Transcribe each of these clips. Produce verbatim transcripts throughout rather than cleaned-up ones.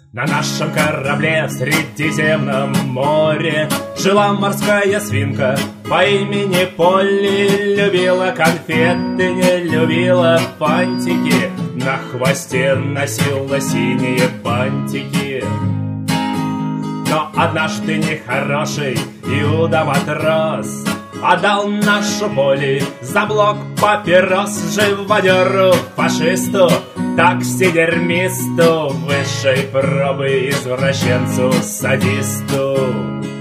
На нашем корабле в Средиземном море жила морская свинка по имени Полли. Любила конфеты, не любила фантики, на хвосте носила синие бантики. Но однажды нехороший Иуда-матрос отдал нашу Полли за блок папирос живодеру, фашисту, таксидермисту, высшей пробы извращенцу, садисту.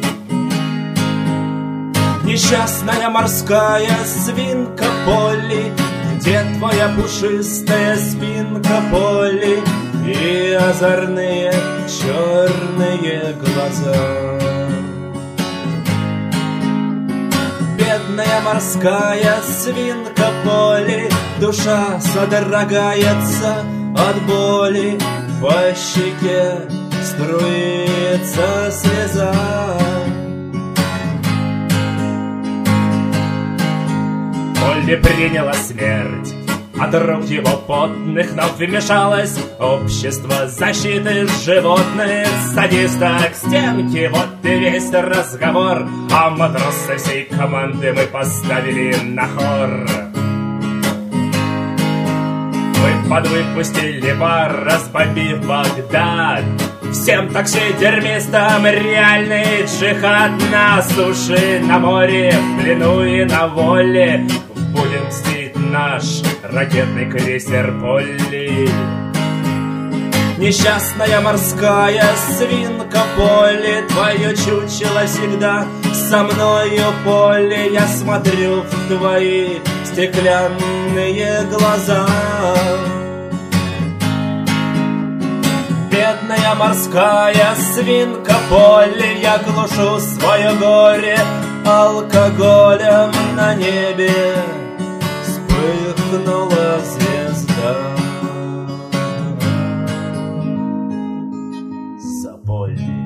Несчастная морская свинка Полли, где твоя пушистая спинка, Полли, и озорные черные глаза? Бедная морская свинка Полли, душа содрогается от боли, по щеке струится слеза. Полли приняла смерть от рук его потных, но вмешалось общество защиты животных. Садиста к стенке, вот и весь разговор, а матросы всей команды мы поставили на хор. Мы подвыпустили пар, разбомбив Багдад. Всем таксидермистам реальный джихад. На суше, на море, в плену и на воле будем мстить наш ракетный крейсер Полли. Несчастная морская свинка Полли, твое чучело всегда со мною, Полли. Я смотрю в твои стеклянные глаза. Бедная морская свинка Полли, я глушу свое горе алкоголем. На небе вспыхнула звезда. За Полли.